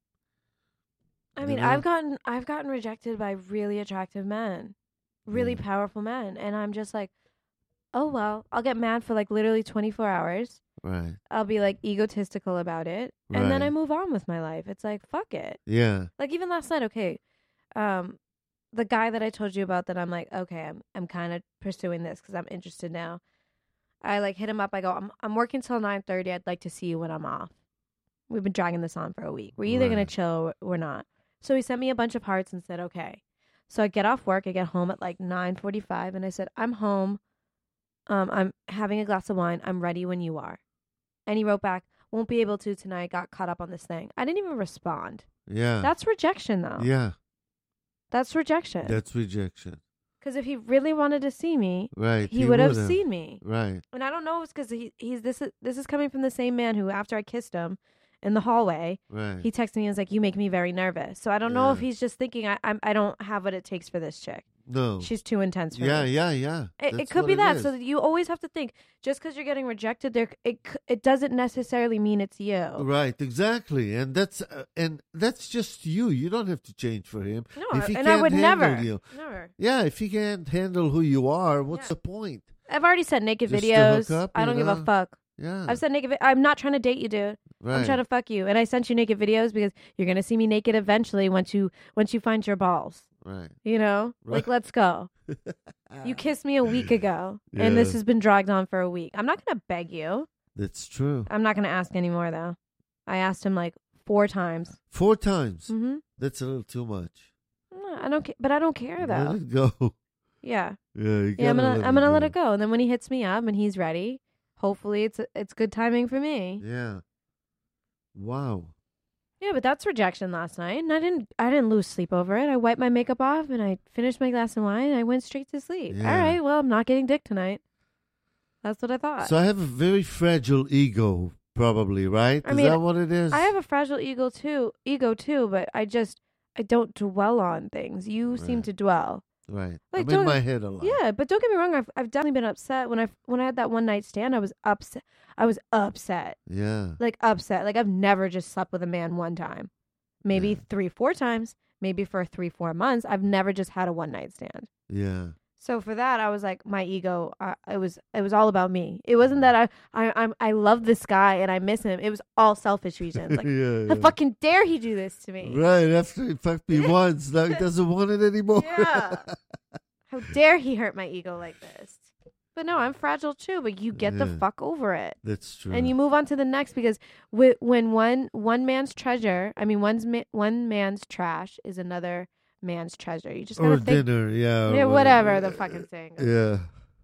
I You mean, know? I've gotten I've gotten rejected by really attractive men, really Yeah. powerful men, and I'm just like, oh well, I'll get mad for like literally twenty-four hours. Right. I'll be like egotistical about it, and then Right. I move on with my life. It's like, fuck it. Yeah. Like even last night, okay, um, the guy that I told you about that I'm like, okay, I'm I'm kind of pursuing this because I'm interested now. I like hit him up. I go, I'm I'm working till nine thirty. I'd like to see you when I'm off. We've been dragging this on for a week. We're either gonna Right. chill or we're not. So he sent me a bunch of hearts and said, okay. So I get off work. I get home at like nine forty-five, and I said, I'm home. Um, I'm having a glass of wine. I'm ready when you are. And he wrote back, won't be able to tonight. Got caught up on this thing. I didn't even respond. Yeah. That's rejection, though. yeah. That's rejection. That's rejection. Because if he really wanted to see me, Right. he, would have seen me. Right. And I don't know, it's because he, he's this is this is coming from the same man who, after I kissed him in the hallway, Right. he texted me and was like, "You make me very nervous." So I don't know if Yeah. he's just thinking I I'm, I don't have what it takes for this chick. no. She's too intense for Yeah. me. Yeah. Yeah. It, it That's could what be that. is. So that you always have to think, just because you're getting rejected, there it c- it doesn't necessarily mean it's you. Right, exactly, and that's uh, and that's just you. You don't have to change for him. No, if he and can't I would handle never, you, never. yeah. If he can't handle who you are, what's Yeah. the point? I've already sent naked Just to hook videos. up, I you don't give a know? fuck. Yeah, I've sent naked. Vi- I'm not trying to date you, dude. right. I'm trying to fuck you, and I sent you naked videos because you're gonna see me naked eventually once you once you find your balls. right. You know, like Right. let's go. You kissed me a week ago, and this Yeah. has been dragged on for a week. I'm not gonna beg you. That's true. I'm not gonna ask anymore though. I asked him like four times. Four times. Mm-hmm. That's a little too much. No, I don't. Ca- but I don't care Let though. it go. Yeah, Yeah, you yeah. I'm gotta gonna let I'm gonna let it go, and then when he hits me up and he's ready, hopefully it's it's good timing for me. Yeah. Wow. Yeah, but that's rejection last night, and I didn't I didn't lose sleep over it. I wiped my makeup off and I finished my glass of wine and I went straight to sleep. Yeah. All right, well, I'm not getting dick tonight. That's what I thought. So I have a very fragile ego, probably, right? I Is mean, that what it is? I have a fragile ego too, ego too, but I just I don't dwell on things. You seem Right. to dwell. right. Like, I'm in don't- my head a lot. Yeah, but don't get me wrong. I've I've definitely been upset when I when I had that one night stand. I was upset. I was upset, Yeah. like upset. Like I've never just slept with a man one time, maybe Yeah. three, four times, maybe for three, four months. I've never just had a one night stand. Yeah. So for that, I was like, my ego. Uh, it was it was all about me. It wasn't that I I I'm, I love this guy and I miss him. It was all selfish reasons. Like, yeah, how yeah. fucking dare he do this to me? Right after he fucked me once, now he doesn't want it anymore. Yeah. How dare he hurt my ego like this? But no, I'm fragile too. But you get the Yeah. fuck over it. That's true. And you move on to the next because wi- when one one man's treasure, I mean one's ma- one man's trash is another man's treasure. You just gotta or think, dinner, yeah. yeah, or whatever the fucking saying goes. Yeah.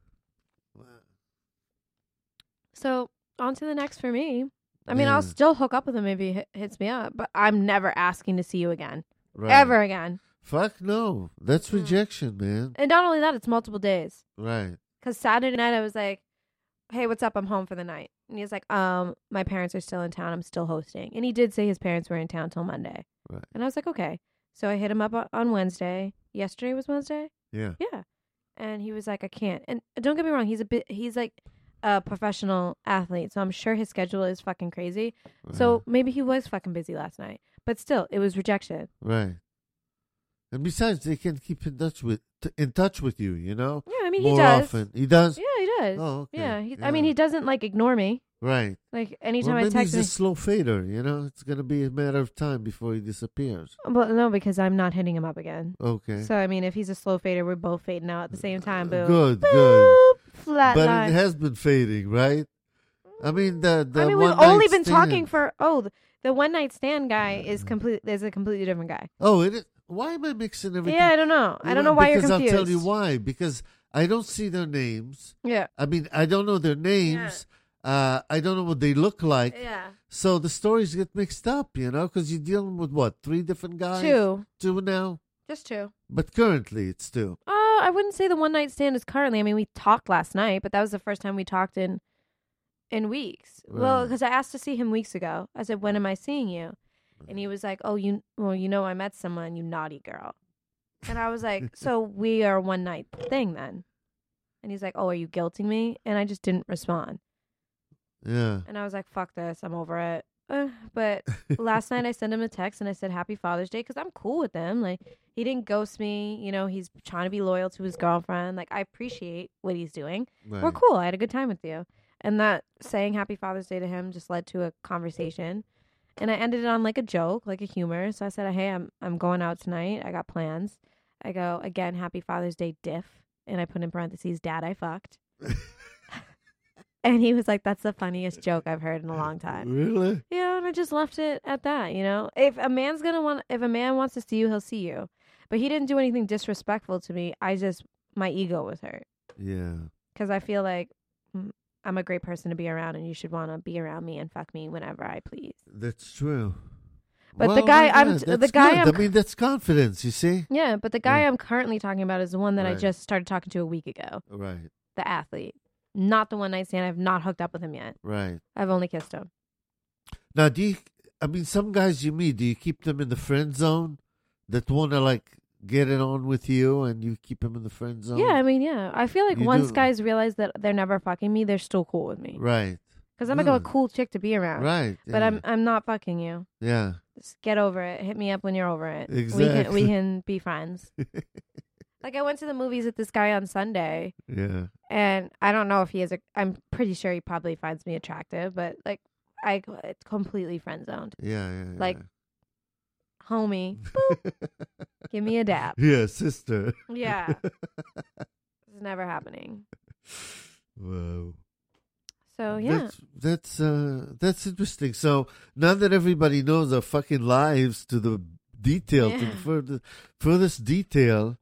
So on to the next for me. I mean, Yeah. I'll still hook up with him if he hit, hits me up, but I'm never asking to see you again, Right. ever again. Fuck no. That's Mm. rejection, man. And not only that, it's multiple days. Right. Because Saturday night I was like, "Hey, what's up? I'm home for the night." And he was like, "Um, my parents are still in town. I'm still hosting." And he did say his parents were in town till Monday. Right. And I was like, "Okay." So I hit him up o- on Wednesday. Yesterday was Wednesday. Yeah. Yeah. And he was like, "I can't." And don't get me wrong, he's a bit. He's like a professional athlete, so I'm sure his schedule is fucking crazy. So maybe he was fucking busy last night. But still, it was rejection. Right. And besides, they can keep in touch with t- in touch with you. You know, Yeah, I mean, more he does. often. He does. Yeah, he does. Oh, okay. Yeah, he, Yeah. I mean, he doesn't like ignore me. Right. Like anytime Well, I maybe text he's him, a slow fader. You know, it's gonna be a matter of time before he disappears. but no, because I'm not hitting him up again. Okay. So I mean, if he's a slow fader, we're both fading out at the same time. Boom. Good. Boop, Good. Flat But line. it has been fading, right? I mean, the the I mean, we've one-night only been stand- talking for oh, the, the one night stand guy is complete. Is a completely different guy. Oh, it is. Why am I mixing everything? Yeah, I don't know. I don't know why you're because confused. I'll tell you why. Because I don't see their names. Yeah. I mean, I don't know their names. Uh, I don't know what they look like. Yeah. So the stories get mixed up, you know, because you're dealing with what, three different guys? Two. Two now? Just two. But currently it's two. Uh, I wouldn't say the one night stand is currently. I mean, we talked last night, but that was the first time we talked in in weeks. Well, Right. because I asked to see him weeks ago. I said, "When am I seeing you?" And he was like, "Oh, you well, you know, I met someone, you naughty girl." And I was like, "So we are a one night thing then?" And he's like, "Oh, are you guilting me?" And I just didn't respond. Yeah. And I was like, "Fuck this, I'm over it." Uh, but last night I sent him a text and I said, "Happy Father's Day," because I'm cool with him. Like, he didn't ghost me. You know, he's trying to be loyal to his girlfriend. Like, I appreciate what he's doing. Right. We're cool. I had a good time with you. And that saying Happy Father's Day to him just led to a conversation. And I ended it on like a joke, like a humor. So I said, "Hey, I'm I'm going out tonight. I got plans." I go, "Again, Happy Father's Day, diff." And I put in parentheses, "Dad, I fucked." And he was like, "That's the funniest joke I've heard in a long time." Really? Yeah, and I just left it at that, you know? If a man's gonna want, if a man wants to see you, he'll see you. But he didn't do anything disrespectful to me. I just, my ego was hurt. Yeah. Because I feel like mm, I'm a great person to be around and you should want to be around me and fuck me whenever I please. That's true. But the Well, guy yeah, I'm- the that's guy good. I'm- I mean, that's confidence, you see? Yeah, but the guy Yeah. I'm currently talking about is the one that I Right. just started talking to a week ago. Right. The athlete. Not the one night stand. I've not hooked up with him yet. Right. I've only kissed him. Now, do you, I mean, some guys you meet, do you keep them in the friend zone that want to, like, get it on with you and you keep them in the friend zone? Yeah, I mean, yeah. I feel like You once do. guys realize that they're never fucking me, they're still cool with me. Right. Because I'm like a Good. cool chick to be around. Right. But yeah. I'm I'm not fucking you. Yeah. Just get over it. Hit me up when you're over it. We can Exactly. we can be friends. Like I went to the movies with this guy on Sunday, Yeah. and I don't know if he is a. I'm pretty sure he probably finds me attractive, but like I it's completely friend zoned. Yeah. Yeah. yeah. Like, homie, boop, give me a dap. Yeah, sister. Yeah, it's never happening. Wow. So yeah, That's that's uh that's interesting. So now that everybody knows our fucking lives to the detail, to Yeah. the further furthest detail,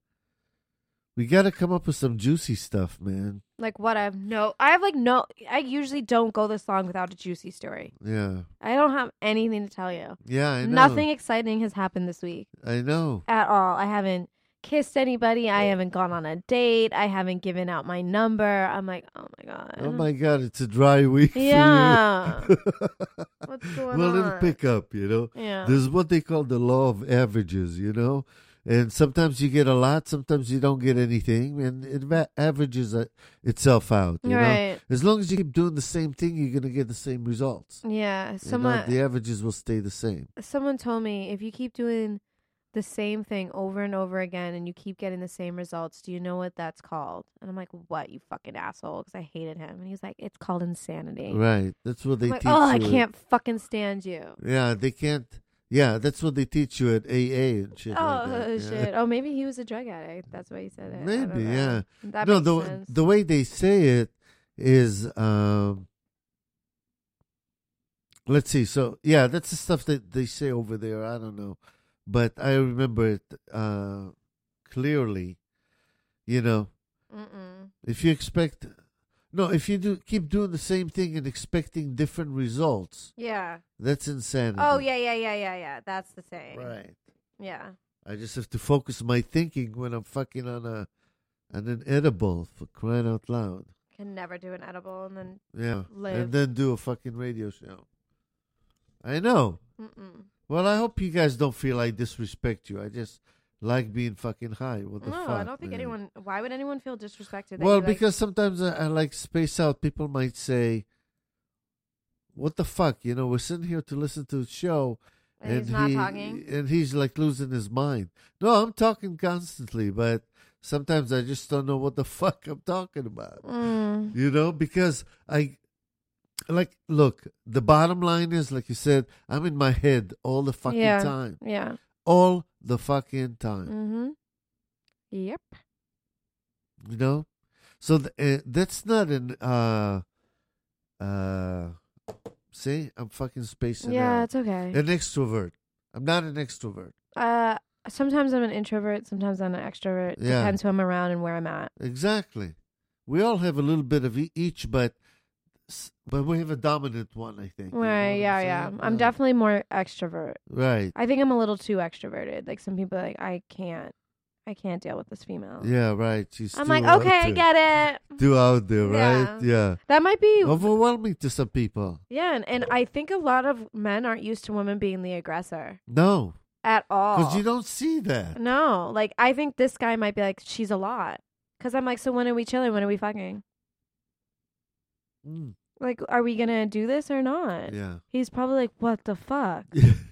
we got to come up with some juicy stuff, man. like what I've no. I have like no. I usually don't go this long without a juicy story. Yeah, I don't have anything to tell you. yeah, I know. Nothing exciting has happened this week I know. at all. I haven't kissed anybody. I haven't gone on a date. I haven't given out my number. I'm like, oh my god. Oh my god, it's a dry week Yeah. for you. What's going well, on? it'll pick up, you know. Yeah. There's what they call the law of averages, you know. And sometimes you get a lot, sometimes you don't get anything, and it va- averages uh, itself out. You know, Right. as long as you keep doing the same thing, you're gonna get the same results. Yeah. You know, Someone the averages will stay the same. someone told me if you keep doing the same thing over and over again and you keep getting the same results, do you know what that's called? And I'm like, what, you fucking asshole? Because I hated him. And he's like, it's called insanity. Right. That's what they I'm like, teach oh, I you. can't fucking stand you. Yeah, they can't. Yeah, that's what they teach you at A A and shit Oh, like that. Yeah. shit. Oh, maybe he was a drug addict. That's why he said it. I don't Maybe, know. yeah. That no, makes the sense. the way they say it is, um, let's see. So, yeah, that's the stuff that they say over there. I don't know. But I remember it uh, clearly. You know, Mm-mm. if you expect, no, if you do keep doing the same thing and expecting different results, Yeah. that's insanity. Oh, yeah, yeah, yeah, yeah, yeah. That's the thing. Right. Yeah. I just have to focus my thinking when I'm fucking on a on an edible, for crying out loud. Can never do an edible and then Yeah. Live. And then do a fucking radio show. I know. mm-mm. Well, I hope you guys don't feel I disrespect you. I just like being fucking high. What the No, fuck? I don't think man? anyone. Why would anyone feel disrespected? that Well, you, like- because sometimes I, I like space out. People might say, "What the fuck?" You know, we're sitting here to listen to a show, and he's not he, talking. and he's like losing his mind. No, I'm talking constantly, but sometimes I just don't know what the fuck I'm talking about. Mm. You know, because I like look. The bottom line is, like you said, I'm in my head all the fucking Yeah. time, Yeah. all the fucking time. Mm-hmm. Yep. You know, so th- uh, that's not an uh uh. See, I'm fucking spacing Yeah, out. it's okay. An extrovert. I'm not an extrovert. Uh, sometimes I'm an introvert. Sometimes I'm an extrovert. Yeah. Depends who I'm around and where I'm at. Exactly. We all have a little bit of e- each, but s- but we have a dominant one, I think. You know Right? what Yeah, I'm yeah. saying? I'm definitely more extrovert. Right. I think I'm a little too extroverted. Like some people, are like I can't, I can't deal with this female. Yeah, right. She's I'm too like, out okay, I there. get it. Too out there, right? Yeah. Yeah. That might be Overwhelming to some people. Yeah, and, and I think a lot of men aren't used to women being the aggressor No. at all. Because you don't see that. No, like I think this guy might be like, she's a lot. Because I'm like, so when are we chilling? When are we fucking? Mm. Like, are we gonna do this or not? Yeah. He's probably like, what the fuck?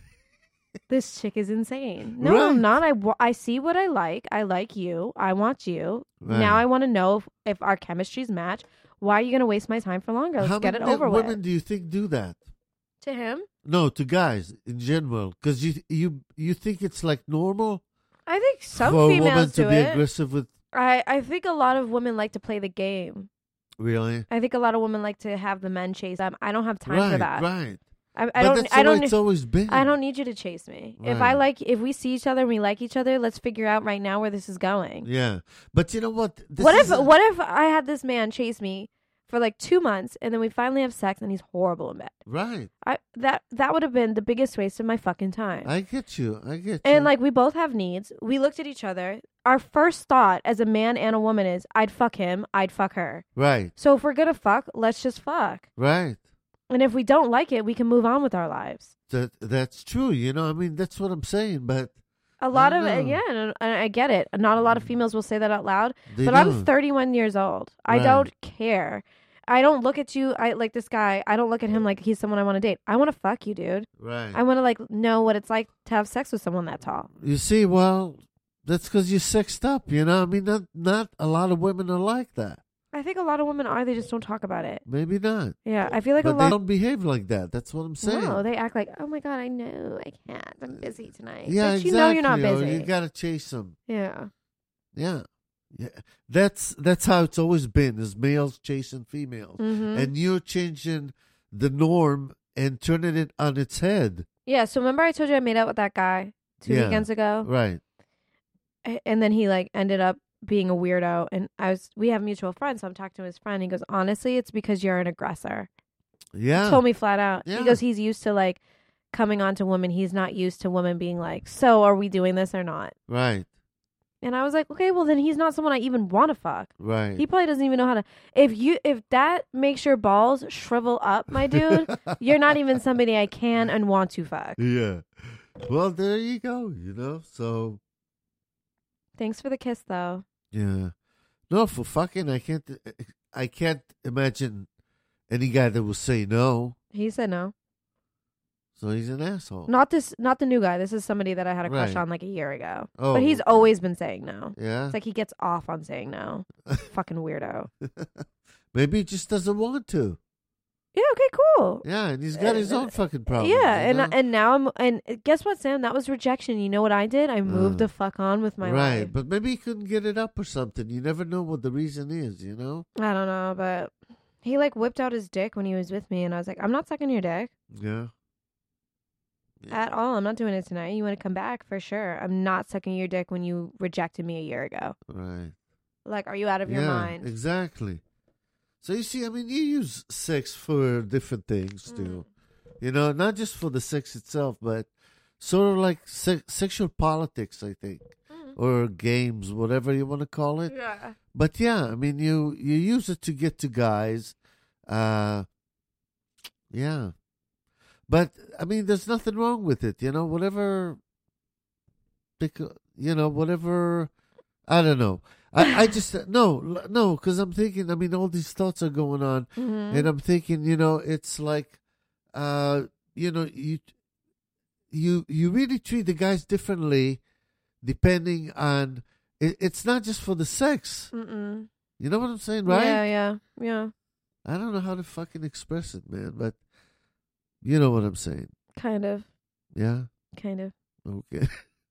This chick is insane. No, Right. I'm not. I, wa- I see what I like. I like you. I want you. Right. Now I want to know if, if our chemistry's match. Why are you gonna waste my time for longer? Let's How get many it over women with. do you think do that? To him, No, to guys in general. Because you you you think it's like normal I think some for a woman females to do be it. aggressive with. I, I think a lot of women like to play the game. Really? I think a lot of women like to have the men chase them. I don't have time right, for that. right. I, I but don't. that's I the way don't. it's always been. I don't need you to chase me. If I Right. like, if we see each other and we like each other, let's figure out right now where this is going. Yeah, but you know what? This What if? is a- What if I had this man chase me for like two months and then we finally have sex and he's horrible in bed? Right. I that that would have been the biggest waste of my fucking time. I get you. I get you. and like we both have needs. We looked at each other. Our first thought as a man and a woman is, I'd fuck him. I'd fuck her. right, So if we're gonna fuck, let's just fuck. right. And if we don't like it, we can move on with our lives. That that's true. You know, I mean, that's what I'm saying. But A lot of know. it, yeah, and, and I get it. Not a lot of females will say that out loud, they but don't. I'm thirty-one years old. I Right. don't care. I don't look at you. I like this guy. I don't look at him like he's someone I want to date. I want to fuck you, dude. Right. I want to like know what it's like to have sex with someone that tall. You see, well, that's because you're sexed up. You know, I mean, not not a lot of women are like that. I think a lot of women are. They just don't talk about it. Maybe not. Yeah, I feel like but a they lot. don't behave like that. That's what I'm saying. No, they act like, oh my god, I know, I can't. I'm busy tonight. yeah, Bitch, exactly. you know you're not Or busy. you gotta chase them. Yeah. Yeah, yeah. That's that's how it's always been: is males chasing females, hmm and you're changing the norm and turning it on its head. Yeah. So remember, I told you I made out with that guy two Yeah. weekends ago. Right. A- and then he like ended up being a weirdo, and I was we have mutual friends, so I'm talking to his friend. He goes, honestly, it's because you're an aggressor. Yeah. He told me flat out. Yeah. He goes, he's used to like coming on to women. He's not used to women being like, so are we doing this or not? Right. And I was like, okay, well then he's not someone I even want to fuck. Right. He probably doesn't even know how to. If you if that makes your balls shrivel up, my dude, you're not even somebody I can and want to fuck. Yeah. Well, there you go. You know. So Thanks for the kiss, though. yeah. No, for fucking, I can't. I can't imagine any guy that will say no. He said no. So he's an asshole. Not this, not the new guy. This is somebody that I had a crush Right. on like a year ago. Oh, But he's okay. always been saying no. Yeah. It's like he gets off on saying no. Fucking weirdo. Maybe he just doesn't want to. Yeah. Okay. Cool. Yeah, and he's got his Uh, own fucking problems. Yeah, you and know? and now I'm and guess what, Sam? That was rejection. You know what I did? I moved Uh, the fuck on with my right, life. but maybe he couldn't get it up or something. You never know what the reason is, you know? I don't know, but he like whipped out his dick when he was with me, and I was like, I'm not sucking your dick Yeah. Yeah. at all. I'm not doing it tonight. You want to come back for sure? I'm not sucking your dick when you rejected me a year ago. Right. Like, are you out of your yeah, mind? exactly. So you see, I mean, you use sex for different things Mm. too. You know, not just for the sex itself, but sort of like se- sexual politics, I think, Mm. or games, whatever you want to call it. Yeah. But yeah, I mean, you you use it to get to guys. Uh, yeah. But I mean, there's nothing wrong with it, you know. Whatever, because you know, whatever. I don't know. I, I just no no because I'm thinking. I mean, all these thoughts are going on, Mhm. and I'm thinking, you know, it's like, uh, you know, you you you really treat the guys differently, depending on. It, it's not just for the sex. Mm-mm. You know what I'm saying, right? Yeah, yeah, yeah. I don't know how to fucking express it, man, but you know what I'm saying. Kind of, Yeah? kind of. Okay.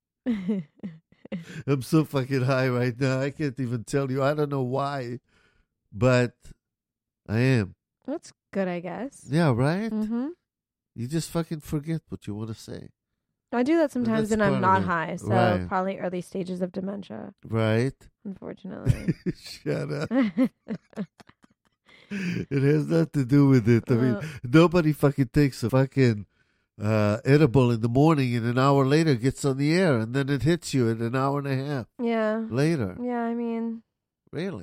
I'm so fucking high right now. I can't even tell you. I don't know why, but I am. That's good, I guess. Yeah, right? Mm-hmm. You just fucking forget what you want to say. I do that sometimes, that's and I'm part not of it. high, so Right. probably early stages of dementia, Right? unfortunately. Shut up. It has nothing to do with it. I mean, Uh. nobody fucking takes a fucking uh, edible in the morning and an hour later gets on the air and then it hits you in an hour and a half Yeah. later. Yeah, I mean, Really?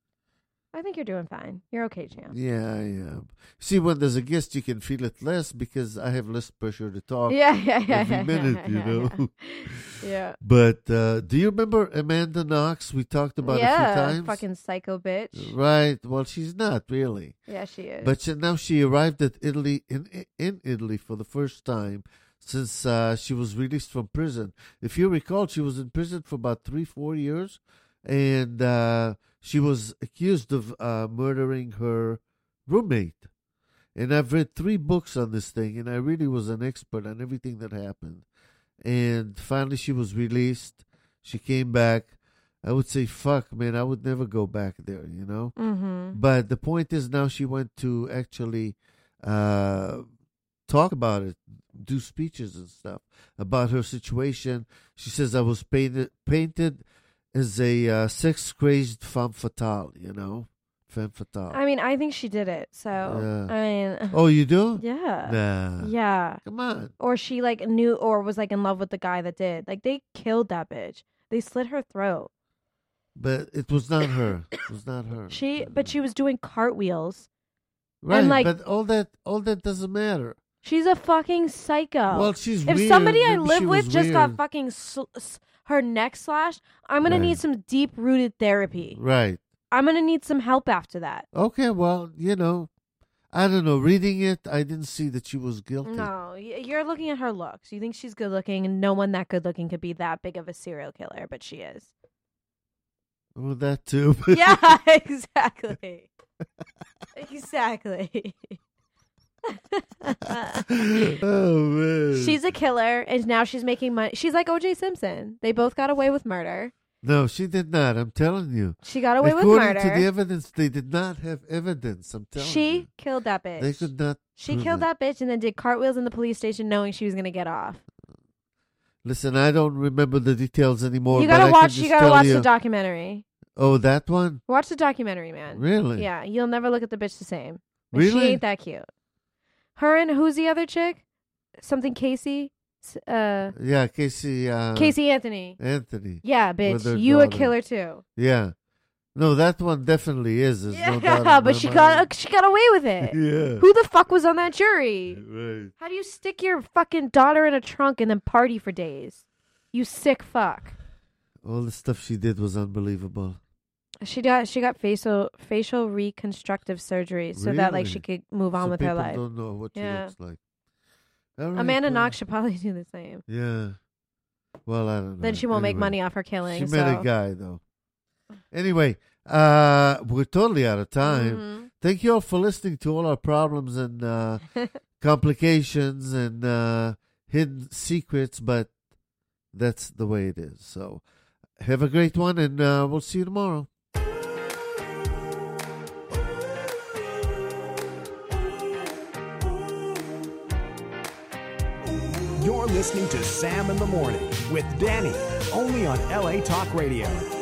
I think you're doing fine. You're okay, champ. Yeah, I am. See, when there's a guest, you can feel it less because I have less pressure to talk Yeah, yeah, yeah. every yeah, minute, yeah, you yeah, know. Yeah. yeah. But uh, do you remember Amanda Knox? We talked about yeah, a few times. fucking psycho bitch. Right. Well, she's not really. Yeah, she is. But she, now she arrived at Italy in in Italy for the first time since uh, she was released from prison. If you recall, she was in prison for about three, four years, and uh, she was accused of uh, murdering her roommate. And I've read three books on this thing, and I really was an expert on everything that happened. And finally, she was released. She came back. I would say, fuck, man, I would never go back there, you know? mm-hmm. But the point is now she went to actually uh, talk about it, do speeches and stuff about her situation. She says, I was painted painted as a uh, sex-crazed femme fatale, you know? Femme fatale. I mean, I think she did it. So, Yeah. I mean, Oh, you do? yeah. Nah. Yeah. Come on. Or she like knew or was like in love with the guy that did. Like they killed that bitch. They slit her throat. But it was not her. It was not her. She but she was doing cartwheels. Right, like- but all that all that doesn't matter. She's a fucking psycho. Well, she's if weird. somebody I Maybe live she with was just got weird. fucking sl- s- her neck slashed, I'm gonna Right. need some deep rooted therapy. Right. I'm gonna need some help after that. Okay, well, you know, I don't know. Reading it, I didn't see that she was guilty. No, y- you're looking at her looks. You think she's good looking, and no one that good looking could be that big of a serial killer, but she is. Well, that too. Yeah, exactly. Exactly. Oh man. She's a killer, and now she's making money. She's like O J Simpson. They both got away with murder. No, she did not. I'm telling you. She got away According with murder. to the evidence, they did not have evidence. I'm telling She you. killed that bitch. They could not. she prove killed it. that bitch and then did cartwheels in the police station knowing she was going to get off. Listen, I don't remember the details anymore. You but gotta I can watch. just You gotta tell watch you, the documentary. Oh, that one? Watch the documentary, man. Really? Yeah, you'll never look at the bitch the same. And Really? She ain't that cute. Her and who's the other chick? Something Casey. S- Uh, Yeah, Casey. Uh, Casey Anthony. Anthony. Yeah, with bitch. her You a daughter. killer too. Yeah. No, that one definitely is. There's no doubt Yeah, in my but she mind. got she got away with it. Yeah. Who the fuck was on that jury? Right. How do you stick your fucking daughter in a trunk and then party for days? You sick fuck. All the stuff she did was unbelievable. She got she got facial facial reconstructive surgery so that like Really? she could move on So with her people life. don't know what Yeah. she looks like. All right, Amanda well, Knox should probably do the same. Yeah. Well, I don't know. Then she won't make Anyway, money off her killing. She so. met a guy, though. Anyway, uh, we're totally out of time. Mm-hmm. Thank you all for listening to all our problems and uh, complications and uh, hidden secrets, but that's the way it is. So have a great one, and uh, we'll see you tomorrow. You're listening to Sam in the Morning with Danny, only on L A Talk Radio.